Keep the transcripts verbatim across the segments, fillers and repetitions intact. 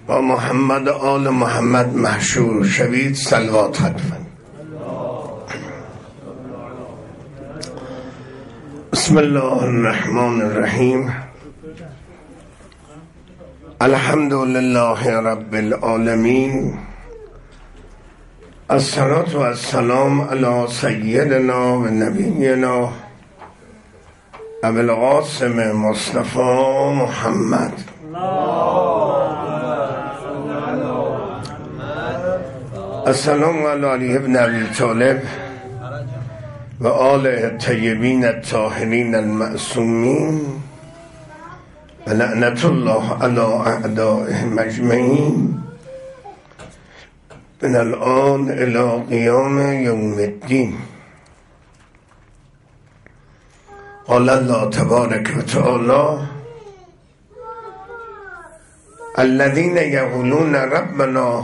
با محمد و آل محمد محشور شوید. صلوات خلفا. بسم الله الرحمن الرحیم. الحمد لله رب العالمین. الصلاة و السلام علی سیدنا و نبینا ابو القاسم مصطفی محمد. السلام علی علی ابن ابی طالب و آل الطیبین الطاهرین المعصومین و لعنت الله علی اعدائهم اجمعین من الآن الی قیام یوم الدین. قال الله تبارک و تعالی الذين يقولون ربنا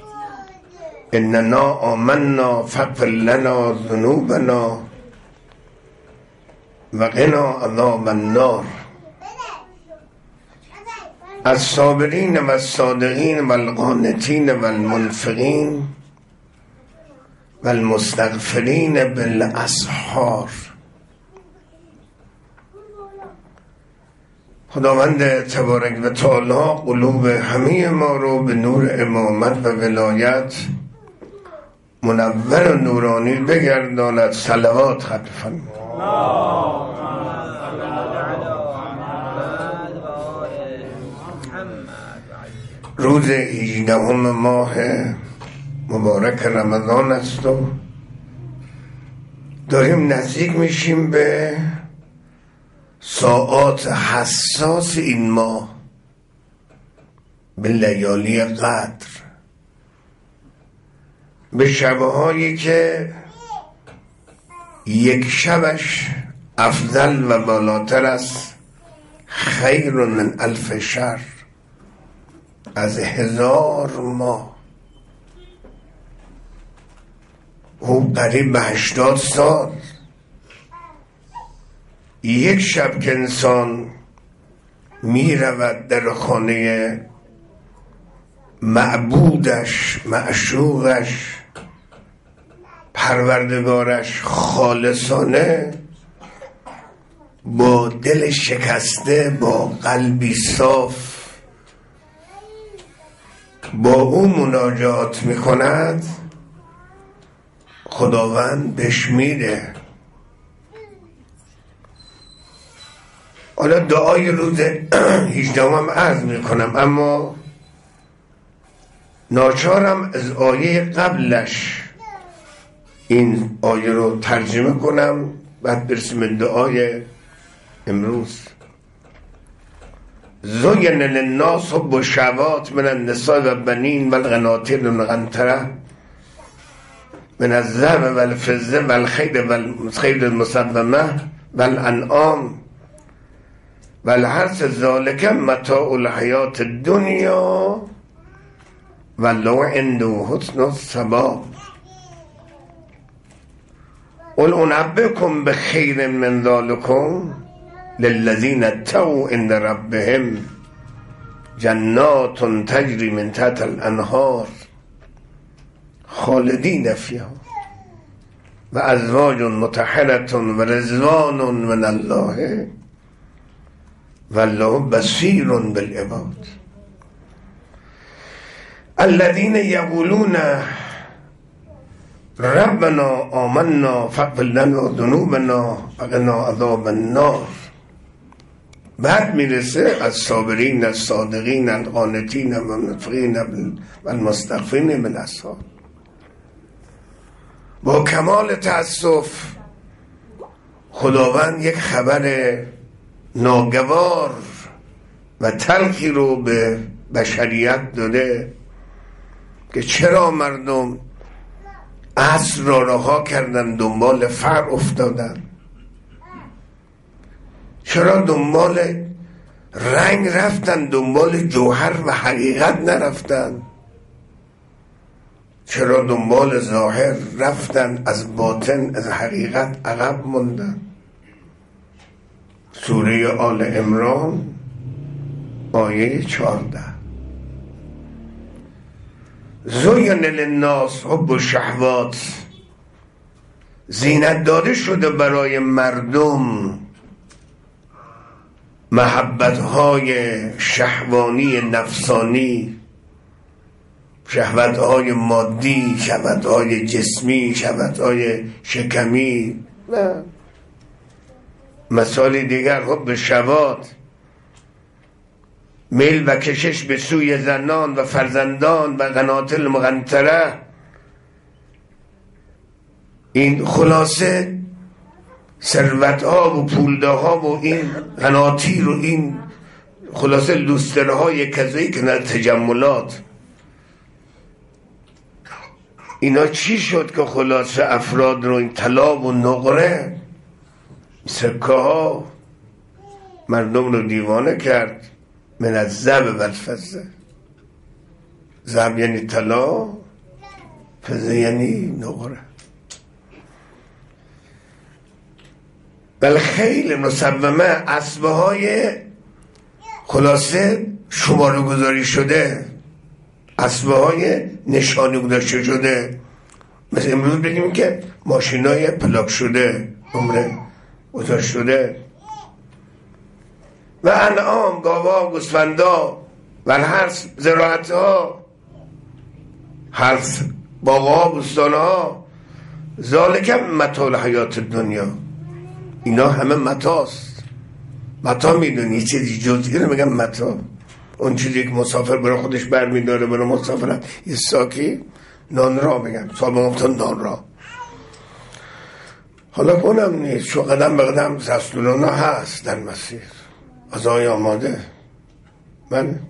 اننا آمنا فاغفر لنا ذنوبنا وقنا عذاب النار. الصابرین و الصادقین و القانتین و المنفقین و المستغفرین بالاسحار. خداوند تبارک و تعالی قلوب همه ما رو به نور امامت و ولایت منور و نورانی بگرداند. صلوات خلفا. روز هجدهم ماه مبارک رمضان است و داریم نزدیک میشیم به ساعات حساس این ماه، به لیالی قدر، به شبهایی که یک شبش افضل و بالاتر است، خیر من الف شهر، از هزار ماه. او قریب به هشتاد سال. یک شب که انسان می رود در خانه معبودش، معشوقش، پروردگارش خالصانه، با دل شکسته، با قلبی صاف با او مناجات می کند، خداوند بهش میده. حالا دعای روز هجدهم هم عرض می کنم، اما ناچارم از آیه قبلش این آیه رو ترجمه کنم، بعد برسیم به دعای امروز. زین للناس حب الشهوات من النساء والبنین والقناطیر المقنطره من الذهب والفضه والخیل والخیل المسومه والانعام والحرث ذلک متاع الحیات الدنیا والله عنده حسن الثواب. قل انبئکم بخیر من ذلکم للذین اتقوا عند ربهم جنات تجری من تحت الانهار خالدین فیها و ازواج مطهرة و رضوان من الله والله بصیر بالعباد. الذين يقولون ربنا آمنا فاغفر لنا ذنوبنا وقنا عذاب النار. بعد میرسه از صابرین، از صادقین، از قانتین، و منفقین و المستغفرین بالاسحار. با کمال تأسف خداوند یک خبر ناگوار و تلخی رو به بشریت داده که چرا مردم عصر را رها کردن، دنبال فقر افتادن، چرا دنبال رنگ رفتن، دنبال جوهر و حقیقت نرفتن، چرا دنبال ظاهر رفتن، از باطن، از حقیقت عقب موندن. سوره آل عمران آیه چهارده. زین للناس حب الشهوات، زینت داده شده برای مردم محبت‌های شهوانی نفسانی، شهوت‌های مادی، شهوت‌های جسمی، شهوت‌های شکمی و مثال دیگر حب شهوات، میل و کشش به سوی زنان و فرزندان و قناطر مقنطره. این خلاصه ثروت‌ها و پولدارها و این قناطیر و این خلاصه لوسترهای کذایی که نه تجملات، اینا چی شد که خلاصه افراد رو این طلا و نقره سکه ها مردم رو دیوانه کرد. من از زب و الفضه، زب یعنی طلا، فضه یعنی نقره. بل خیلی مسومه، اسبه های خلاصه شماره گذاری شده، اسبه های نشانی گذاشته شده. مثل امروز بگیم که ماشین های پلاک شده، عمره گذاشت شده. و انعام، گاوا، گوسفندا و هرس، زراعت ها، هرس باغا، بستان ها، ذالک متاع حیات دنیا، اینا همه متاست. متا میدونی چیزی جزئی رو میگم متا، اون چیزی که مسافر برای خودش برمیداره برای مسافرت، یه ساکی نان را میگم، صاحب گفتن نان را. حالا کنم نیست، چون قدم به قدم سستولونا هست در مسیر، غذای آماده. من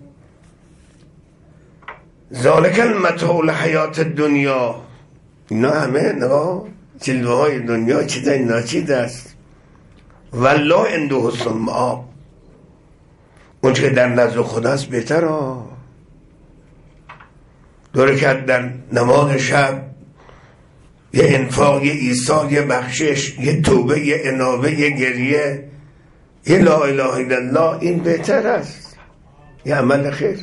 ذالک متاع حیات دنیا، اینا همه نگاه جلوه های دنیا، چیزای ناچیز است. والله عنده حسن المآب، اون که در نزد خداست بهتر ها. داره که در نماز شب یه انفاق، یه ایثار، یه بخشش، یه توبه، یه انابه، یه گریه، یه لا اله الا الله، این بهتر است، یه عمل خیر.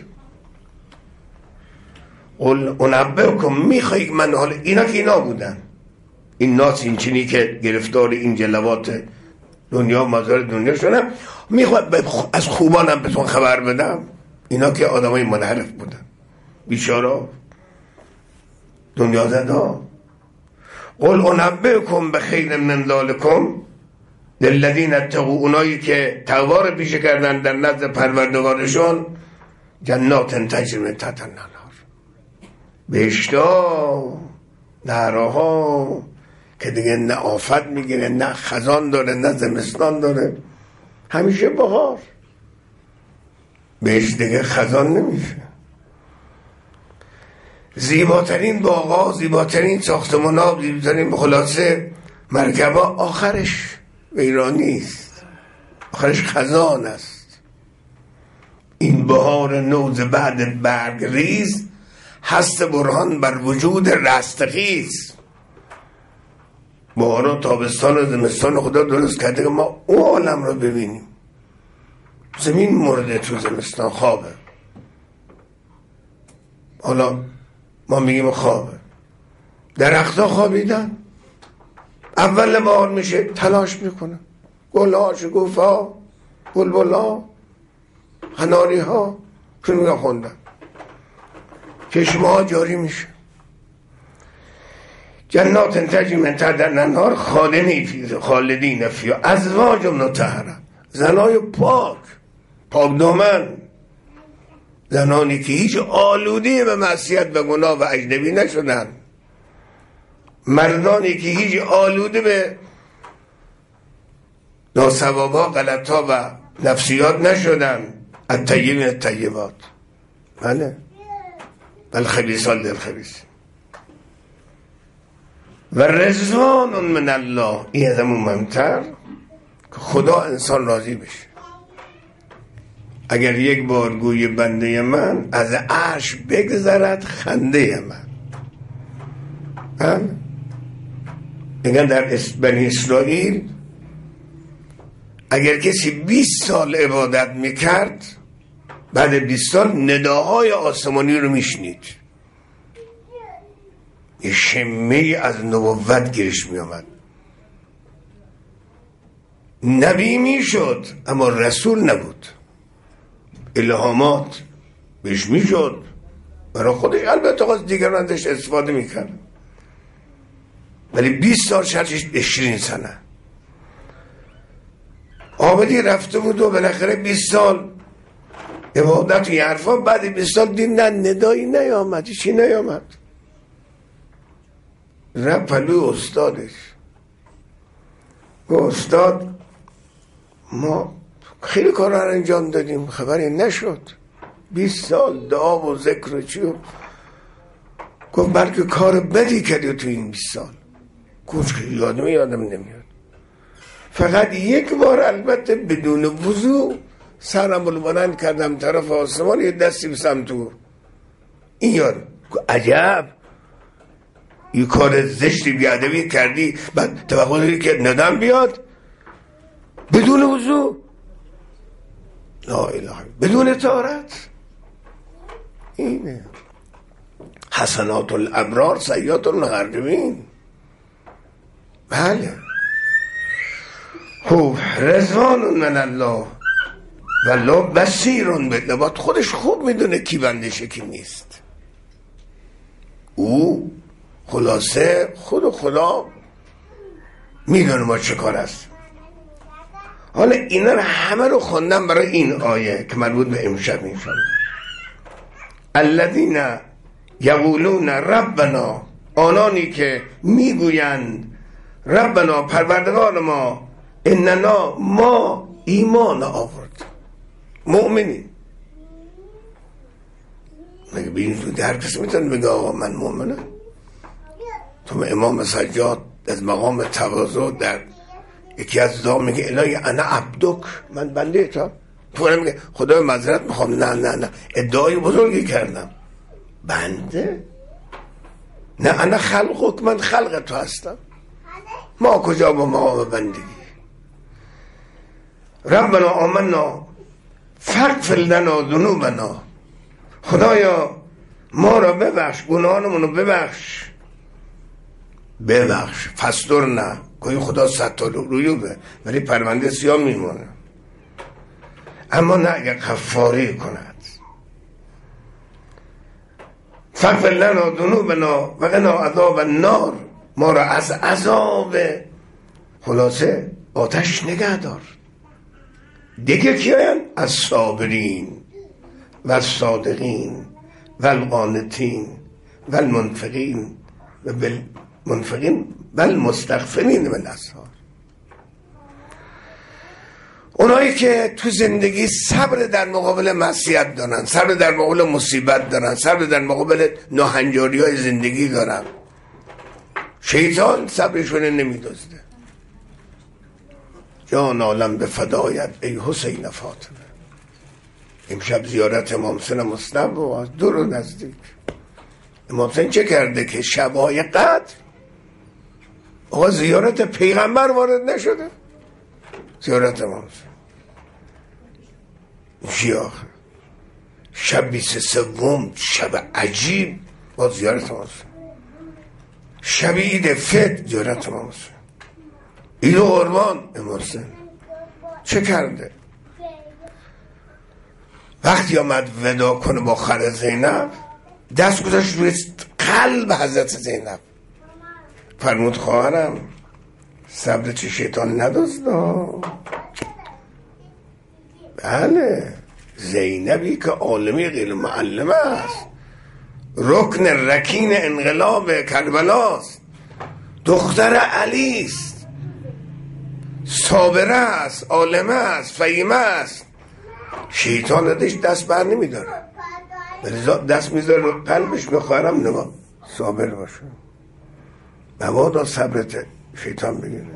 قل انبئکم، میخوایی من حالا اینا که اینا بودن، این ناس این چینی که گرفتار این جلوات دنیا مزار دنیا شدن، میخواد از خوبانم بهتون خبر بدم. اینا که آدمای منحرف بودن، بیچارا دنیا زدا. قل انبئکم بخیر من ذالکم للذین اتقوا، اونایی که تقوا رو پیشه کردن در نزد پروردگارشون، جنات تجری من تحتها الانهار، بهشتا، نهرها که دیگه نه آفت میگیره، نه خزان داره، نه زمستان داره، همیشه بهار. بهش دیگه خزان نمیشه. زیباترین باغا، زیباترین ساختمانا، زیباترین خلاصه مرکبا، آخرش ویرانی است، آخرش خزان است. این بهار نوز بعد برگ ریز، هست برهان بر وجود رستخیز. بهار و تابستان و زمستان خدا درست کرده که ما اون عالم رو ببینیم. زمین مرده تو زمستان، خوابه. حالا ما میگیم خوابه، درختها خوابیدن، اول بهار میشه تلاش میکنن، گلها، شکوفا، بلبلا، خناری ها شروع خوندن، چشمه ها جاری میشه. جنات تجری من تحتها الانهار خالدین فیها ازواج مطهره، زنای پاک، پاک دامن، زنانی که هیچ آلودی به معصیت و گناه و اجنبی نشدن، مردانی که هیچ آلوده به ناصوابا، غلطا و نفسیات نشدن. الطیبین الطیبات، بله، الخبیثات للخبیثین و رضوان من الله، این از همون مهمتر که خدا انسان راضی بشه. اگر یک بار گوی بنده من از عرش بگذرد خنده من. میگن در بنی اسرائیل اگر کسی بیست سال عبادت میکرد، بعد بیست سال نداهای آسمانی رو میشنید. یه شمه از نبوت گیرش می آمد. نبی می شد اما رسول نبود. الهامات بهش می شد برای خودش، البته خواست دیگران ازش استفاده می کرد، ولی بیست سال شرطش عشرین سنه آمدی رفته بود و بالاخره بیست سال عبادت و یه حرفا، بعد بیست سال دید نه ندایی نیامد، چی نیامد، رفت پلوی استادش. گفت استاد ما خیلی کار رو انجام دادیم خبری نشد، بیست سال دعا و ذکر و چی و گفت بلکه کار بدی کردی تو این بیست سال. گفت که یادم یادم نمیاد، فقط یک بار البته بدون وضو سرم رو بلند کردم طرف آسمان، یه دستی بسم تو این یاد. عجب یه کار زشتی بیادبی کردی بعد توقع داری که ندم بیاد بدون وضو؟ لا اله بدون طهارت. اینه حسنات الابرار سیئات المقربین. بله خب رضوان من الله والله بصیر بالعباد. خودش خوب میدونه کی بندشه کی نیست. او خلاصه خود خدا میدونه ما چه کار است. حالا اینا رو همه رو خوندم برای این آیه که مربوط به امشب انشاءالله. الذین یقولون ربنا، آنانی که میگویند ربنا پروردگار ما، اننا ما ایمان آورد، مؤمنی. مگه به این زودی هر کسی میتونه بگه آقا من مؤمنم؟ تو امام سجاد از مقام تواضع در یکی از دعا میگه الهی انا عبدک، من بنده تو. تو میگه خدای معذرت میخوام، نه نه نه ادعای بزرگی کردم. بنده؟ نه انا خلقک، من خلق تو هستم. ما کجا با مقام بندگی؟ ربنا آمنا فاغفر لنا ذنوبنا، خدایا ما را ببخش، گناهانمون رو ببخش. ببخش فستر نه، گویی خدا ستار رویوبه ولی پرونده سیاه میمونه، اما نه اگر کفاره کند. فاغفر لنا ذنوبنا وقنا عذاب النار، ما را از عذاب خلاصه آتش نگه دار. دیگه کیان؟ از صابرین و الصادقین و القانتین و المنفقین و بالمنفقین و المستغفرین بالاسحار. اونایی که تو زندگی صبر در مقابل معصیت دارن، صبر در مقابل مصیبت دارن، صبر در مقابل ناهنجاری های زندگی دارن. شیطان صبرشون نمیدزده. جان عالم به فدایت ای حسین فاطمه. امشب زیارت امام حسین مصطفی و دور و نزدیک. امام حسین چه کرده که شبهای قدر آقا زیارت پیغمبر وارد نشده؟ زیارت امام حسین چی آخه؟ شب بیست سوم شب عجیب با زیارت امام حسین. شب عید فطر زیارت امام حسین. عید قربان امام حسین چه کرده؟ وقتی آمد ودا کنه با خر زینب دست گذاشت روی قلب حضرت زینب، فرمود خواهرم صبر چه شیطان ندزدا. بله زینبی که عالمی غیر معلمه است، رکن رکین انقلاب کربلاست، دختر علی است، صابره است، عالمه است، فهیمه است. شیطان ازش دست بر نمیداره، دست میذاره رو قلبش. بخوارم نما صابر باشه، مبادا صبرت شیطان بگیره.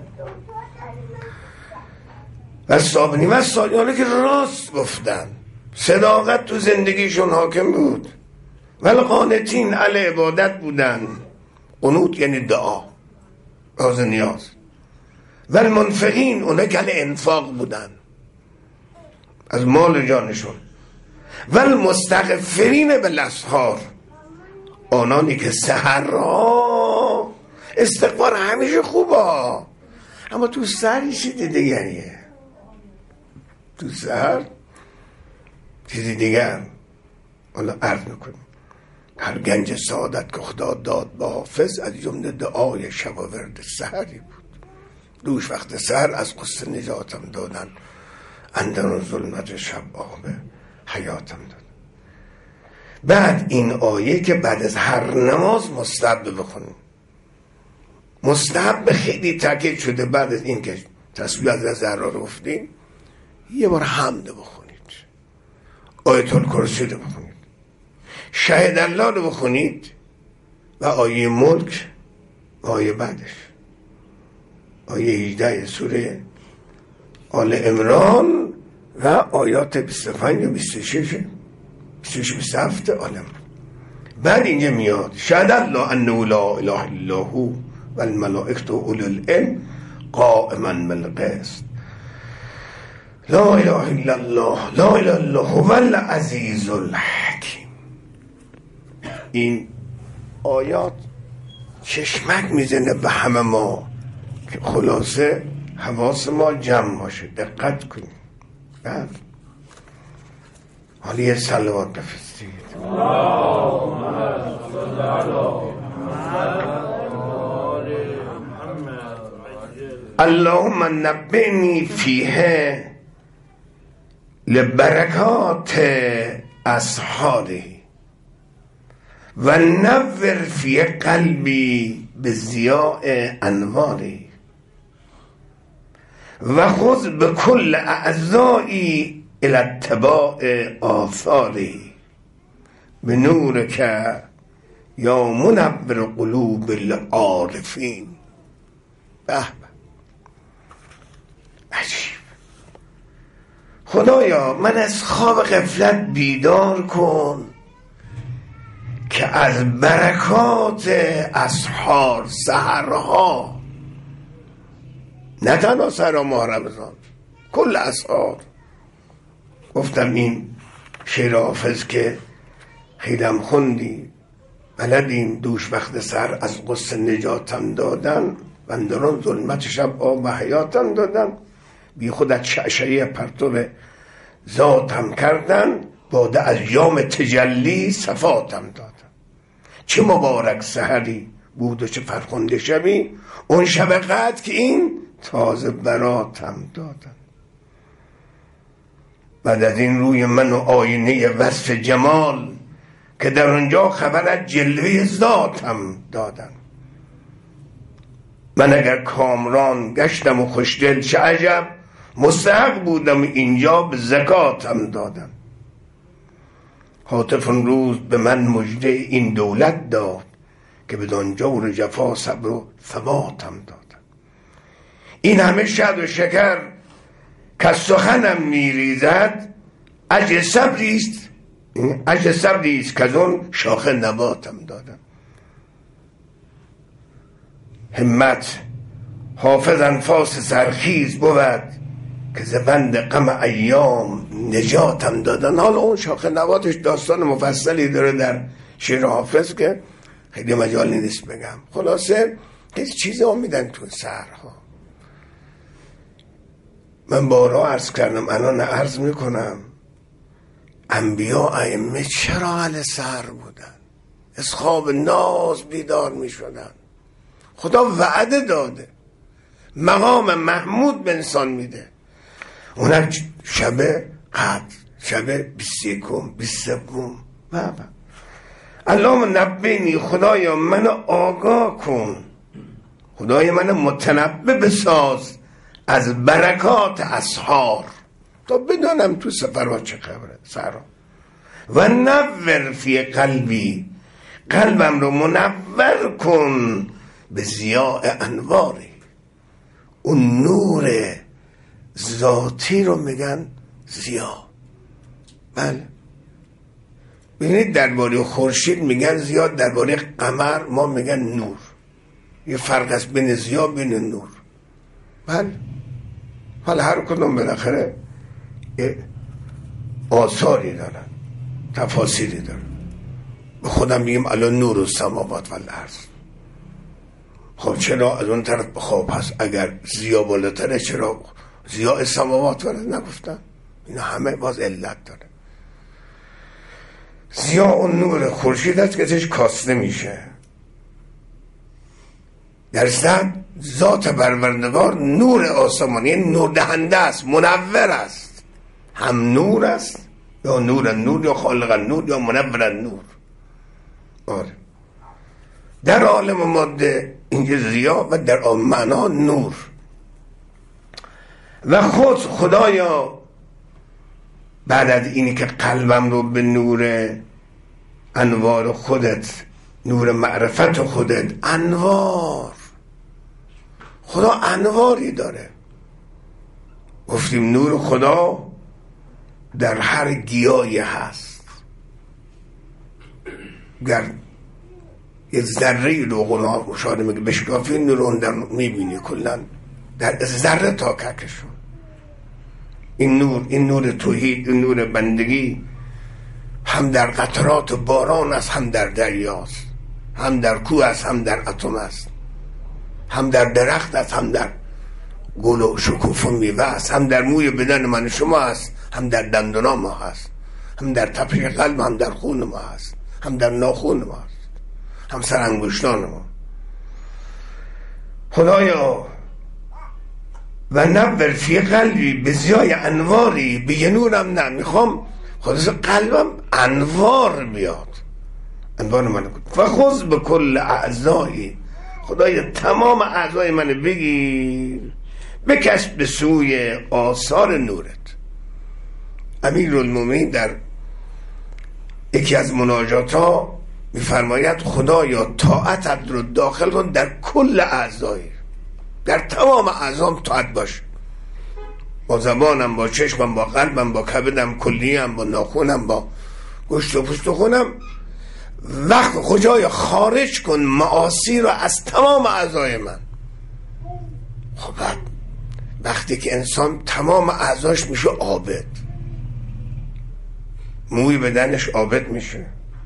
و صابرین و صادقانی که راست گفتن، صداقت تو زندگیشون حاکم بود. ولی قانتین علی عبادت بودن. قنوت یعنی دعا، راز نیاز. ولی منفقین اونا که علی انفاق بودن از مال جانشون. ولی مستغفرین بالاسحار، آنانی که سحرها استغفار همیشه خوبه، اما تو سحر یه چیز دیگریه. تو سحر چیزی دیگر. حالا عرض میکنیم هر گنج سعادت که خدا داد به حافظ از جمله دعای شب و ورد سحری بود. دوش وقت سحر از قصه نجاتم دادن، اندر ظلمت شب آب حیاتم دادن. بعد این آیه که بعد از هر نماز مستحب بخونیم. مستحب خیلی تاکید شده بعد از این که تسبیح از زهرا رو گفتیم یه بار حمد بخونید، آیت الکرسی رو بخونید، شهد الله رو بخونید و آیه ملک و آیه بعدش آیه هجده سوره آل عمران و آیات بیست و پنج و بیست و شش بیست و شش بیست و هفت آل عمران. بعد اینجا میاد شهد الله انه لا اله الا هو و الملائکه و اولو العلم قائما بالقسط لا اله الا الله لا اله الا هو العزیز الحکیم. این آیات چشمک میزنه به همه ما که خلاصه حواس ما جمع باشه، دقت کنیم. بعد حالا یه صلوات بفرستید. اللهم نبئنی فیه لبرکات اسحاری و نور فی قلبی به ضیاء انواری و خذ به کل اعضایی الی اتباع آثاری به نور که یا منور قلوب العارفین. به عجیب. خدایا من از خواب غفلت بیدار کن که از برکات اسحار سحرها، نه تنها سحر ماه رمضان، کل اسحار. گفتم این شعر حافظ که خیلم خوندی بلدیم دوش وقت سحر از قصه نجاتم دادن و اندران ظلمت شب آب و حیاتم دادن، بی خودت شعشعی پرتو ذاتم کردن، باده از یام تجلی صفاتم دادن. چه مبارک سحری بود و چه فرخنده شبی، اون شب قدر که این تازه براتم دادن. بعد از این روی من و آینه وصف جمال که در اونجا خبرت جلوه ذاتم دادن. من اگر کامران گشتم و خوشدل چه عجب، مستحق بودم اینجا به زکاتم دادن. هاتف اون روز به من مژده این دولت داد که بدان جور جفا صبر و ثباتم دادن. این همه شد و شکر که سخنم میریزد اجر صبریست، اجر صبریست که از اون شاخه نباتم دادن. همت حافظ انفاس سرخیز بود که زبند غم ایام نجاتم دادن. حالا اون شاخه نباتش داستان مفصلی داره در شعر حافظ که خیلی مجالی نیست بگم. خلاصه خیلی چیزی هم میدن تو سحرها. من بارها عرض کردم، الان عرض میکنم، انبیا ائمه چرا اهل سحر بودن؟ از خواب ناز بیدار میشدن. خدا وعده داده، مقام محمود به انسان میده، اونم شب قدر، شب بیست و یکم بیست و سوم. بابا اللهم نبینی، خدایا منو آگاه کن، خدایا منو متنبه بساز از برکات اسحار تا بدانم تو سفرها چه خبره سرا. و نور فی قلبی، قلبم رو منور کن به ضیاء انواری. اون نور ذاتی رو میگن ضیا. بله ببینید درباره خورشید میگن ضیا، درباره قمر ما میگن نور. یه فرق است بین ضیا بین نور. بله حالا هر کدوم بالاخره آثاری دارن، تفاسیری دارن. به خودم میگم الان نور السماوات و الارض. خب چرا از اون طرف خب هست اگر ضیا بالاتره چرا ضیا سماوات و الارض نگفتن؟ اینا همه باز علت داره. ضیا اون نور خورشید است که ازش کاسته میشه. در صد ذات پروردگار نور آسمانی نور دهنده است، منور است، هم نور است یا نور نور یا خالق نور یا منور نور. آره در عالم ماده اینجا ضیا و در عالم معنا نور. و خود خدایا بعد از اینی که قلبم رو به نور انوار خودت، نور معرفت خودت، انوار، خدا انواری داره. گفتیم نور خدا در هر گیاهی هست. گر یه ذره رو قرآن مشاهده میگه بشکافی نور اون در میبینی کلن در ذره تا ککشون. این نور، این نور توحید، این نور بندگی هم در قطرات باران است، هم در دریاست، هم در کوه است، هم در اتم است، هم در درخت است، هم در گل و شکوفه و میوه است، هم در موی بدن من شما است، هم در دندان ما هست، هم در تپش قلب، هم در خون ما هست، هم در ناخون ما هست، هم سر انگشتان ما. خدایا و نور فی قلبی به ضیای انواری به یه نورم نه میخوام خودش قلبم انوار بیاد، انوار من و خذ به کل اعضایی، خدایا تمام اعضای من بگیر بکش به سوی آثار نورت. امیرالمومنین در یکی از مناجات ها میفرماید خدایا طاعتت رو داخل کن در کل اعضایی، در تمام اعضام طاعت باشه، با زبانم، با چشمم، با قلبم، با کبدم، کلیم، با ناخونم، با گوشت و پوست و خونم. وقت خدایا خارج کن معاصی رو از تمام اعضای من. خب وقتی که انسان تمام اعضاش میشه عابد، موی بدنش عابد میشه،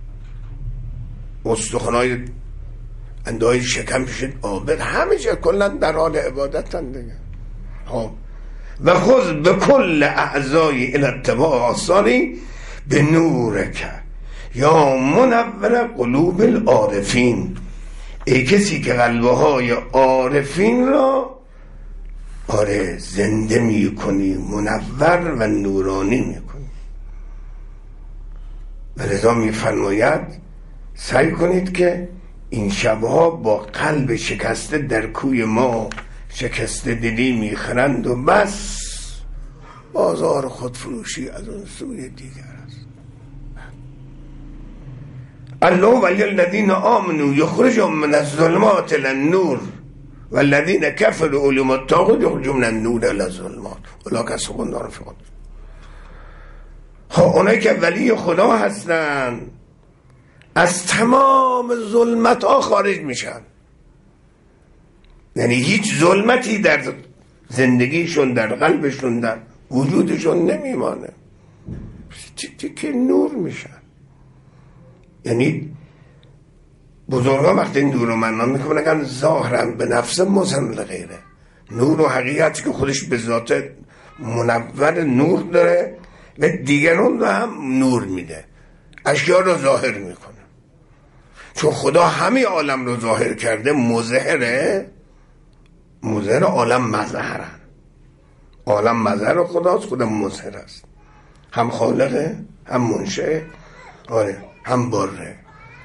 استخوانای اندهای شکم میشه عابد، همه جا کلا در حال عبادتن دیگه. خب و خذ به کل اعضای الی اتباع آثاری به نورک یا منور قلوب العارفین، ای کسی که قلبهای عارفین را آره زنده می کنی، منور و نورانی می کنی. و لذا می فرماید سعی کنید که این شبها با قلب شکسته در کوی ما شکسته دلی می خرند و بس بازار خودفروشی از اون سوی دیگر است. الله ولی الذین آمنوا یخرجهم من الظلمات الی النور والذین کفروا اولئک الطاغوت یخرجون من النور الی الظلمات اولئک اصحاب النار. ها اونایی که ولی خدا هستن از تمام ظلمت ها خارج میشن، یعنی هیچ ظلمتی در زندگیشون، در قلبشون، در وجودشون نمیمانه، که نور میشن. یعنی بزرگان وقتی نور رو معنا میکنن ظاهرا به نفس مزن لغیره، نور و حقیقتی که خودش به ذات منور نور داره و دیگران رو هم نور میده، اشیا رو ظاهر میکنه. چون خدا همه عالم رو ظاهر کرده، مظهره، مظهر عالم مظهرن، عالم مظهر خداست، خدا مظهر است، هم خالقه، هم منشأ، آره هم باره.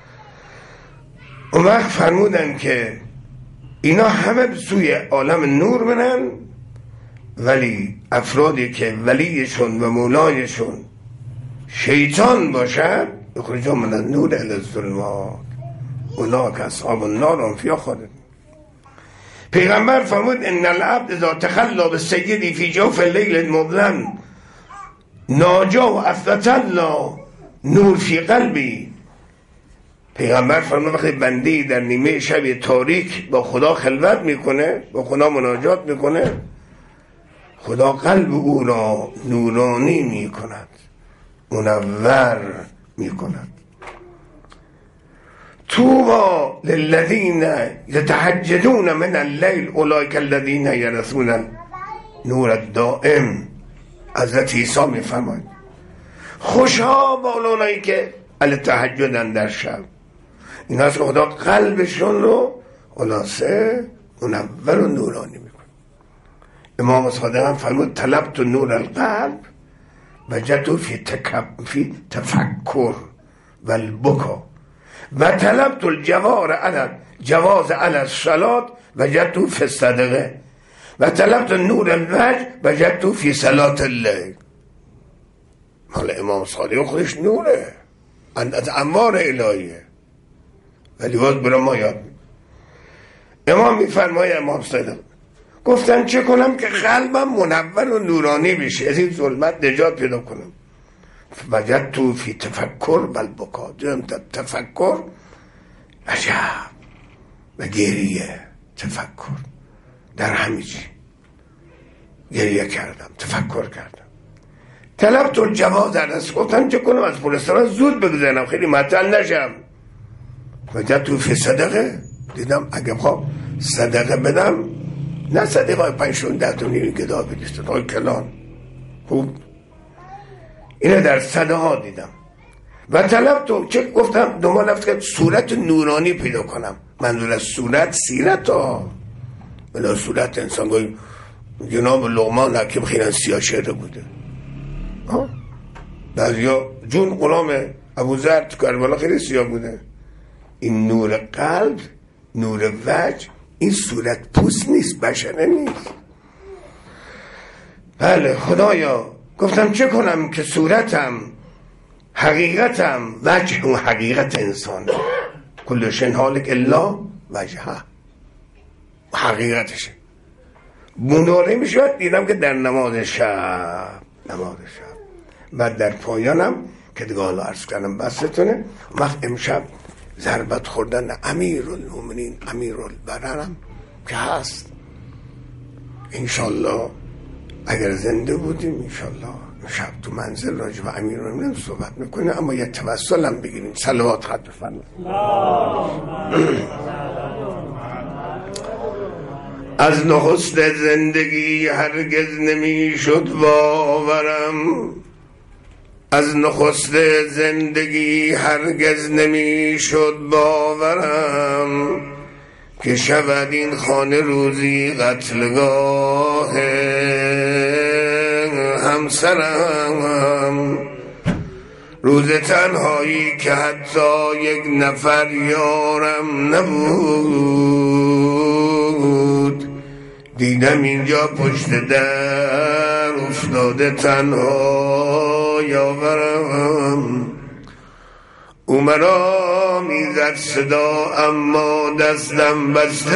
اون وقت فرمودن که اینا همه به سوی عالم نور منن، ولی افرادی که ولیشون و مولایشون شیطان باشد یخرجون من النور الی الظلمات اولئک اصحاب النار هم فیها خالدون. پیغمبر فرمود ان العبد اذا تخلی بالسید فی جوف الليل المظلم ناجا و اثبت الله نور فی قلبی. پیغمبر فرمود وقتی بندی در نیمه شب تاریک با خدا خلوت میکنه، با خدا مناجات میکنه، خدا قلب او را نورانی میکند، منور میکند. طوبى للذین یتهجدون من اللیل اولئک الذین یرثون نور الدائم. حضرت عیسی میفرماید خوشا با اونایی که ال تهجدن در شب، این هست که خدا قلبشون رو خلاصه منور و نورانی میکنه. امام صادق هم فرمود طلبت نور القلب وجدت فی تکب فی تفکر و البکا و طلبت الجوار علی جواز علی الصلاة وجدت فی الصدقه و طلبت نور الوجه وجدت فی صلاة اللیل. مال امام صادق خودش نوره، از انوار الهیه، ولی باز برای ما یاد می امام میفرماید امام صادق گفتن چه کنم که قلبم منور و نورانی بشه، از این ظلمت نجات پیدا کنم. وجدت فی تفکر و البکا، دیدم تفکر عجب و گریه، تفکر در همه چی گریه کردم، تفکر کردم. طلبت الجواز علی، گفتم چه کنم از پولستان زود بگذارم خیلی معطل نشم. وجدت فی صدقه، دیدم اگه بخوام صدقه بدم، نه صدقه های پنجشون ده تونی گدا بدیستن های کلان خوب، اینه در صدقه ها دیدم. و طلب تو چه گفتم دنبال رفت که صورت نورانی پیدا کنم. منظور از صورت سیرت ها، بلا صورت انسان گوی جناب لقمان حکیم خیلی سیاه شهره بوده، بعضی ها جون غلام ابوذر تو کربلا خیلی سیاه بوده. این نور قلب، نور وجه، این صورت پوست نیست، بشره نیست. بله خدایا گفتم چه کنم که صورتم حقیقتم وجه و حقیقت انسان کل شین حالک الا وجهه حقیقتشه. بوناره میشود دیدم که در نماز شب، نماز شب و در پایانم که دیگه حالا عرض کردم بستونه وقت امشب ضربت خوردن امیر المومنین امیر البررم که هست. انشالله اگر زنده بودیم انشالله شب تو منزل راجع به امیر المومنین صحبت میکنه، اما یه توسل هم بگیریم. صلوات خط بفرمایید. از نخست زندگی هرگز نمیشد باورم، از نخست زندگی هرگز نمیشد باورم که شود این خانه روزی قتلگاه همسرم. روز تنهایی که حتی یک نفر یارم نبود، دیدم اینجا پشت در افتاده تنها یاورم. او مرا میزد صدا اما دستم بسته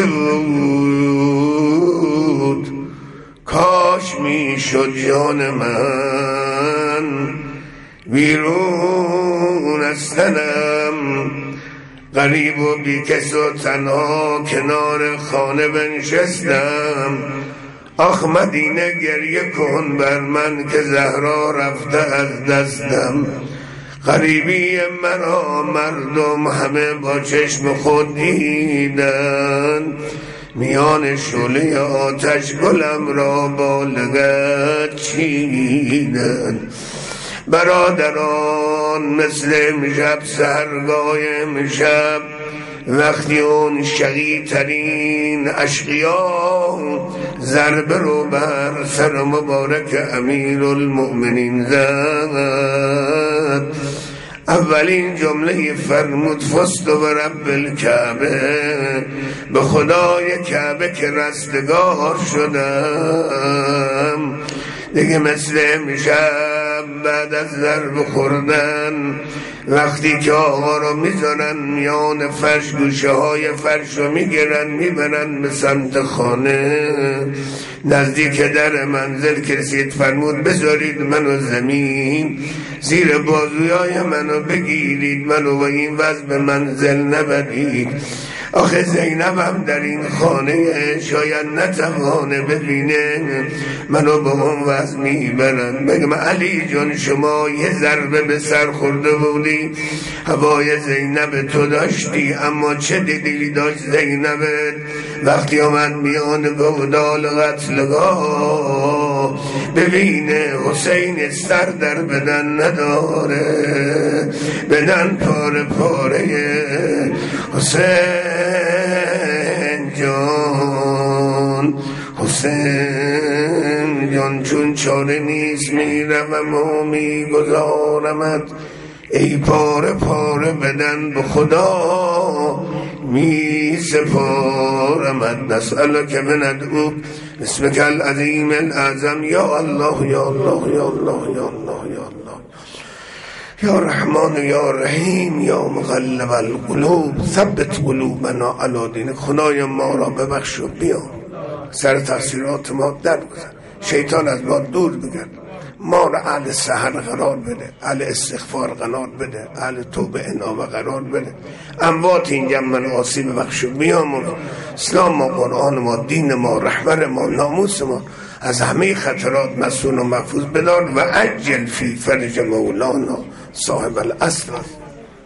بود، کاش میشد جان من بیرون از تنم. غریب و بی کس و تنها کنار خانه بنشستم. آخ مدینه گریه کن بر من که زهرا رفته از دستم. غریبی مرا مردم همه با چشم خود دیدن، میان شعله آتش گلم را با لگد چیدن. برادران مثل امشب سحرگاه امشب وقتی اون شقی ترین اشقیا ضربه رو بر سر مبارک امیر المؤمنین زد، اولین جمله فرمود فست و رب الکعبه، به خدای کعبه که رستگار شدم. دیگه مثل امشب بعد از ضرب خوردن وقتی که آقا رو میذارن میان فرش، گوشه های فرش رو میگیرن میبرن به سمت خانه، نزدیک در منزل که رسید فرمود بذارید منو زمین، زیر بازوی منو بگیرید، منو و این وضع به منزل نبرید. آخه زینب هم در این خانه شاید نتوانه ببینه، منو به اون وضع میبرن. بگم علی جان شما یه ضربه به سر خورده بودی داری هوای زینب تو داشتی، اما چه دیدی داشت زینبت وقتی آمد میان گودال قتلگاه؟ ببینه حسین سر در بدن نداره، بدن پاره پاره حسین جان، حسین جان چون چاره نیست میروم و میگذارمت ای پاره پاره بدن به خدا می سپارمت. نسألک بندعوک اسمک العظیم الاعظم یا الله یا الله یا الله یا الله یا الله یا رحمان یا رحیم یا مقلب القلوب ثبت قلوبنا علی دینک. خدای ما را ببخش و بیا سر تقصیرات ما در بگذار، شیطان از ما دور بگرد، ما را اهل سحر قرار بده، اهل استغفار قرار بده، اهل توبه انابه قرار بده. اموات این جمع آسی ببخش و بیامون. اسلام ما، قرآن ما، دین ما، رهبر ما، ناموس ما از همه خطرات مسئول و محفوظ بدار و عجل فی فرج مولانا صاحب العصر.